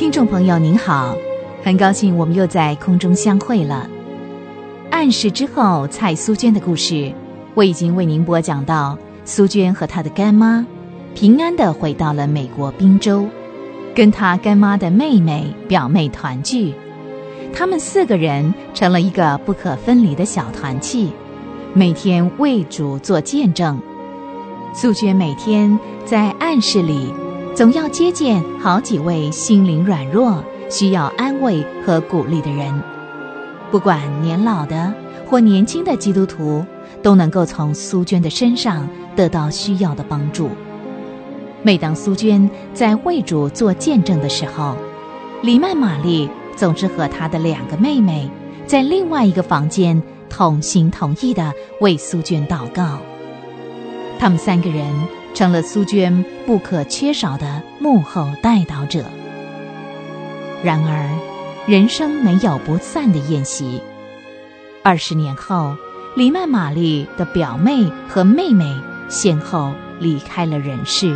听众朋友您好，很高兴我们又在空中相会了。暗示之后蔡苏娟的故事，我已经为您播讲到苏娟和她的干妈平安地回到了美国宾州，跟她干妈的妹妹表妹团聚，他们4个人成了一个不可分离的小团契，每天为主做见证。苏娟每天在暗室里总要接见好几位心灵软弱需要安慰和鼓励的人，不管年老的或年轻的基督徒都能够从苏娟的身上得到需要的帮助。每当苏娟在为主做见证的时候，李曼玛丽总是和她的2个妹妹在另外一个房间同心同意地为苏娟祷告。他们3个人成了苏娟不可缺少的幕后代祷者。然而人生没有不散的宴席。20年后，李曼玛丽的表妹和妹妹先后离开了人世。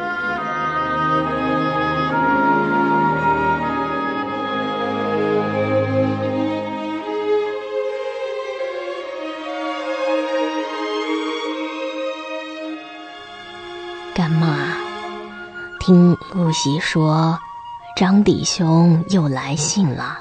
干妈，听露西说张弟兄又来信了。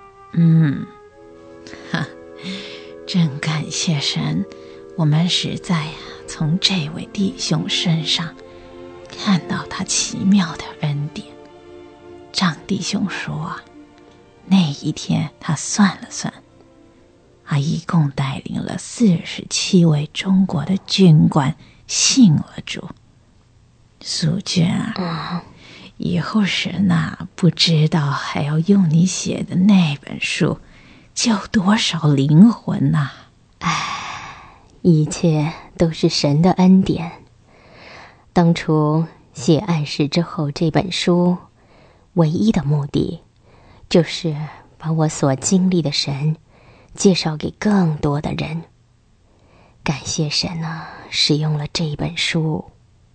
真感谢神，我们实在从这位弟兄身上看到他奇妙的恩典。张弟兄说那一天他算了算，他一共带领了47位中国的军官信了主。苏娟以后神不知道还要用你写的那本书救多少灵魂一切都是神的恩典。当初写《暗示之后》这本书，唯一的目的就是把我所经历的神介绍给更多的人。感谢神使用了这本书。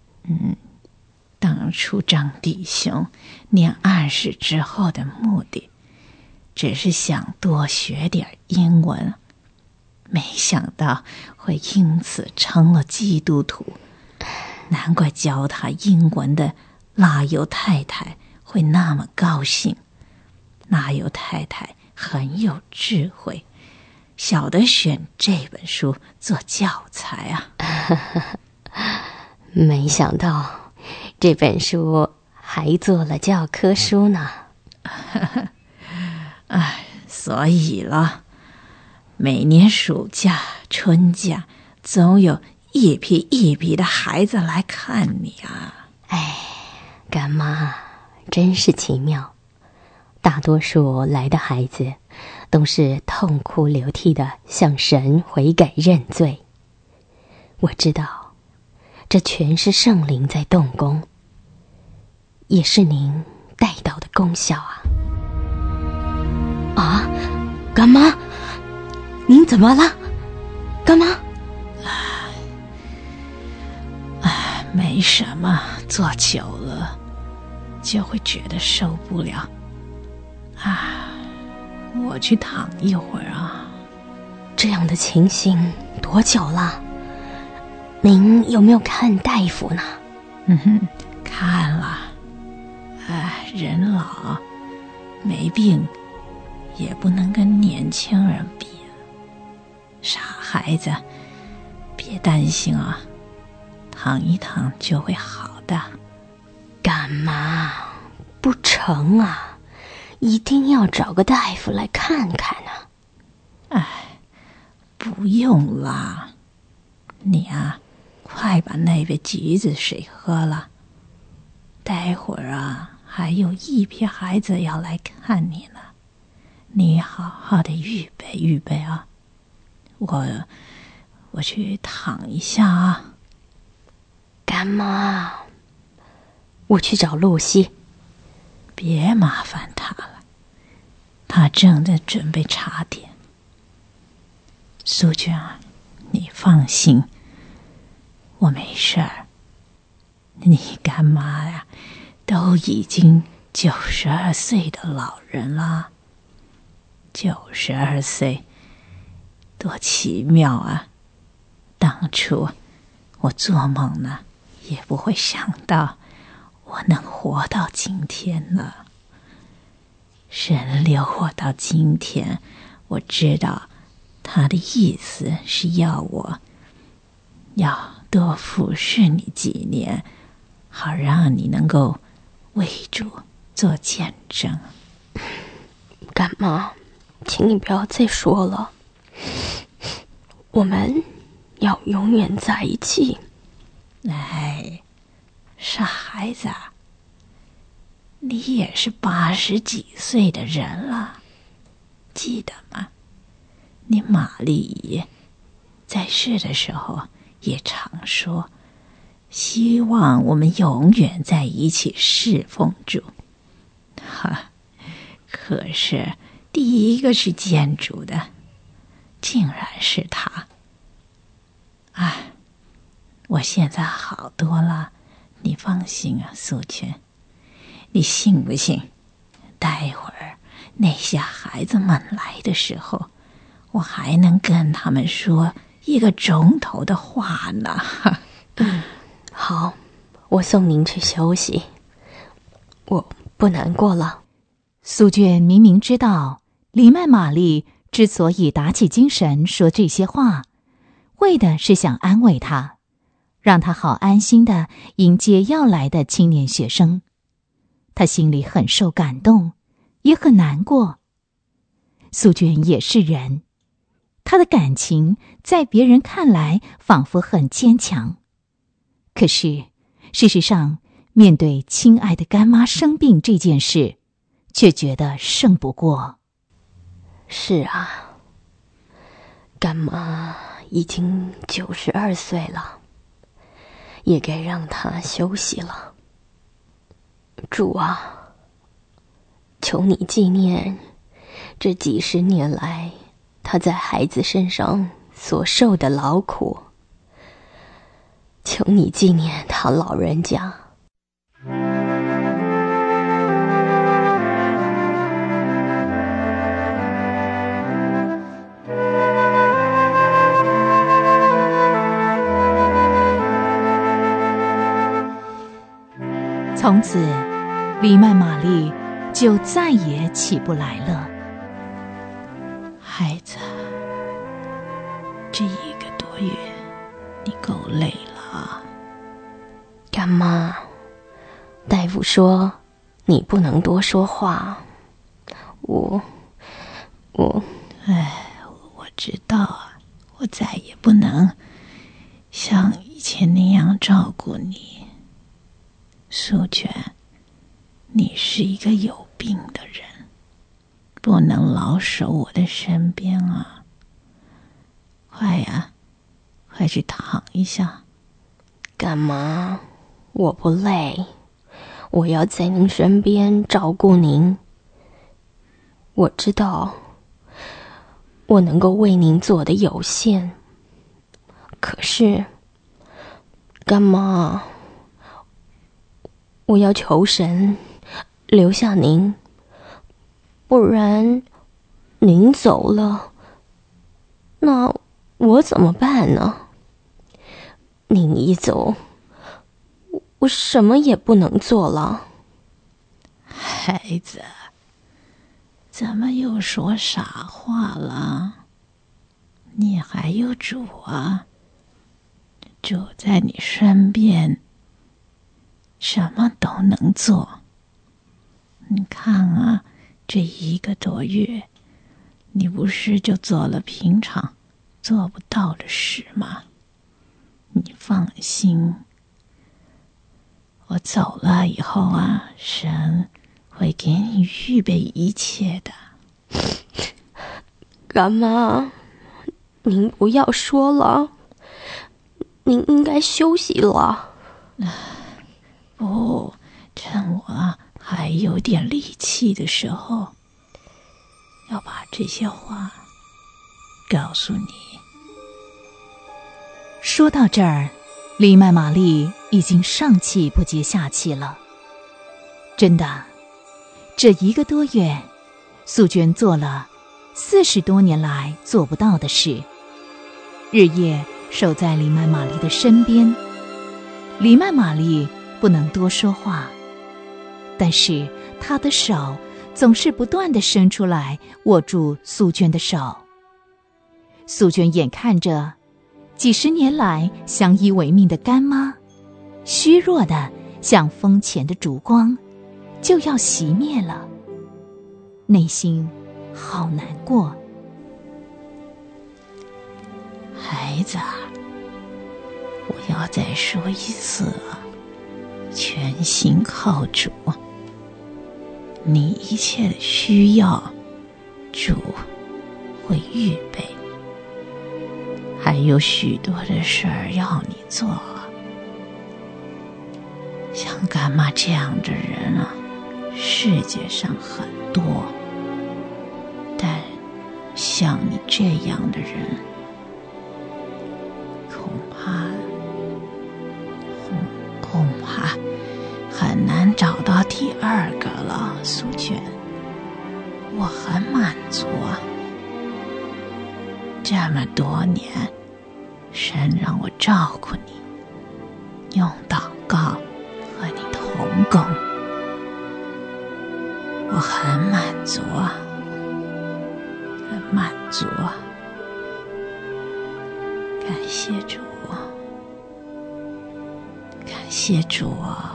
当初张弟兄念暗示之后的目的，只是想多学点英文，没想到会因此成了基督徒。难怪教他英文的拉尤太太会那么高兴。拉尤太太很有智慧，晓得选这本书做教材没想到这本书还做了教科书呢。 所以了，每年暑假春假总有一批一批的孩子来看你干妈真是奇妙。大多数来的孩子都是痛哭流涕的向神悔改认罪。我知道这全是圣灵在动工，也是您带到的功效干妈，您怎么了？干妈？ 没什么，坐久了就会觉得受不了我去躺一会儿这样的情形多久了？您有没有看大夫呢？ 看了。人老没病也不能跟年轻人比。傻孩子，别担心躺一躺就会好的。 干妈，不成一定要找个大夫来看看不用啦，你快把那杯橘子水喝了，待会儿还有一批孩子要来看你呢，你好好的预备预备我去躺一下干妈，我去找露西。 别麻烦她了，她正在准备茶点。苏娟你放心，我没事儿。你干妈都已经 92岁的老人了。92岁，多奇妙啊！当初我做梦呢，也不会想到我能活到今天呢。神留我到今天，我知道他的意思是要我要多服侍你几年，好让你能够为主做见证。 干妈，请你不要再说了，我们要永远在一起。 哎，傻孩子啊，你也是80几岁的人了，记得吗？你玛丽姨在世的时候也常说，希望我们永远在一起侍奉主。可是第一个是见主的，竟然是他。我现在好多了，你放心啊，素娟。你信不信，待会儿那些孩子们来的时候，我还能跟他们说1个钟头的话呢。 好，我送您去休息，我不难过了。 苏娟明明知道李麦玛丽之所以打起精神说这些话，为的是想安慰她，让她好安心地迎接要来的青年学生。她心里很受感动，也很难过。苏娟也是人，她的感情在别人看来仿佛很坚强，可是事实上，面对亲爱的干妈生病这件事，却觉得胜不过。 是啊，干妈已经92岁了，也该让她休息了。主啊，求你纪念这几10年来她在孩子身上所受的劳苦，求你纪念她老人家。 从此，李麦玛丽就再也起不来了。 孩子，这1个多月，你够累了啊。 干妈，大夫说你不能多说话。我知道啊，我再也不能像以前那样照顾你。素娟，你是一个有病的人，不能老守我的身边啊。快呀，快去躺一下。 干嘛？我不累，我要在您身边照顾您。我知道我能够为您做的有限，可是干妈，我要求神留下您，不然您走了，那我怎么办呢？您一走，我什么也不能做了。 孩子，怎么又说傻话了？你还有主啊，主在你身边，什么都能做。你看啊，这1个多月，你不是就做了平常做不到的事吗？你放心，我走了以后啊，神会给你预备一切的。 干妈，您不要说了，您应该休息了。 不，趁我还有点力气的时候，要把这些话告诉你。 说到这儿，李麦玛丽已经上气不接下气了。真的， 这1个多月，素娟做了40多年来做不到的事，日夜守在李曼玛丽的身边。李曼玛丽不能多说话，但是她的手总是不断地伸出来握住素娟的手。素娟眼看着几十年来相依为命的干妈，虚弱的像风前的烛光，就要熄灭了，内心好难过。 孩子，我要再说一次啊，全心靠主，你一切的需要，主会预备。还有许多的事儿要你做，像干妈这样的人啊，世界上很多，但像你这样的人，恐怕很难找到第2个了。素娟，我很满足啊，这么多年，神让我照顾你，用祷告和你同工，我很满足啊，很满足啊。感谢主，感谢主啊！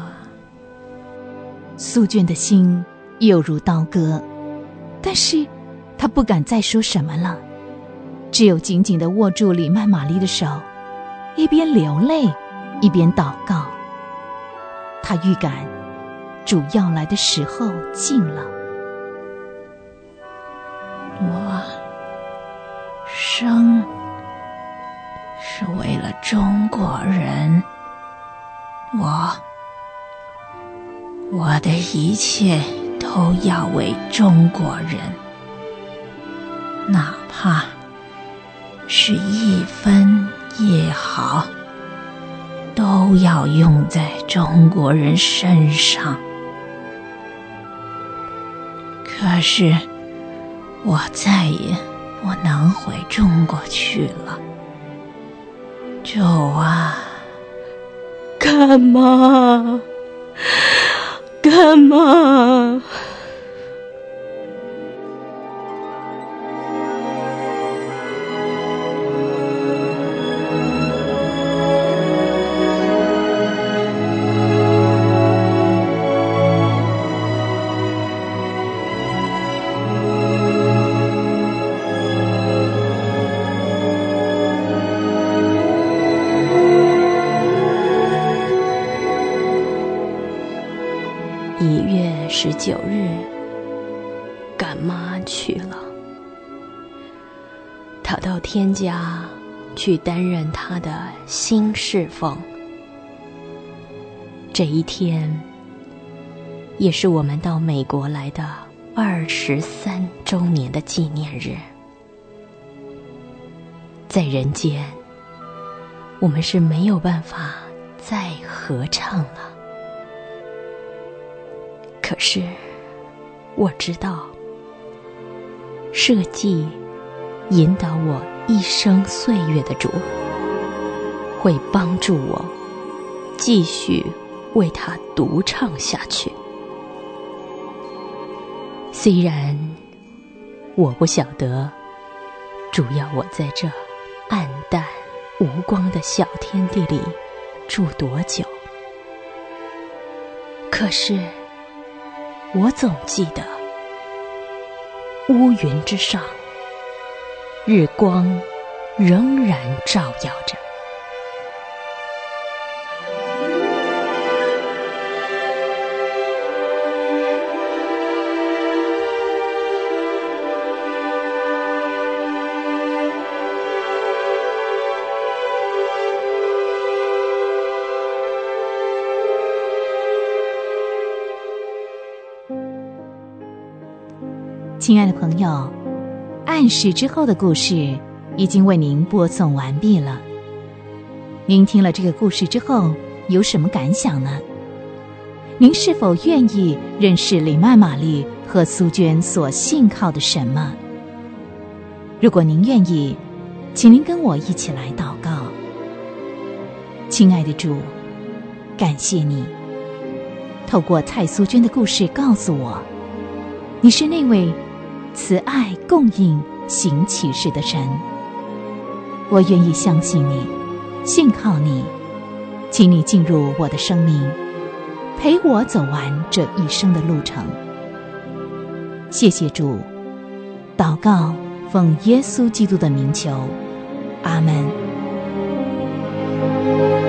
素娟的心犹如刀割，但是她不敢再说什么了，只有紧紧地握住李曼玛丽的手，一边流泪一边祷告。她预感主要来的时候近了。 我生是为了中国人，我的一切都要为中国人，哪怕是1分1毫，都要用在中国人身上。可是我再也不能回中国去了。主啊， 干妈，干妈。1月19日，干妈去了。她到天家去担任她的新侍奉。这一天，也是我们到美国来的23周年的纪念日。在人间，我们是没有办法再合唱了。可是我知道，设计引导我一生岁月的主，会帮助我继续为他独唱下去。虽然我不晓得主要我在这暗淡无光的小天地里住多久，可是我总记得，乌云之上，日光仍然照耀着。 亲爱的朋友，暗示之后的故事已经为您播送完毕了。您听了这个故事之后有什么感想呢？ 您是否愿意认识李曼玛丽和苏娟所信靠的神吗？如果您愿意，请您跟我一起来祷告。亲爱的主，感谢你透过蔡苏娟的故事告诉我，你是那位慈爱供应行奇事的神。我愿意相信你，信靠你，请你进入我的生命，陪我走完这一生的路程。谢谢主，祷告奉耶稣基督的名求，阿们。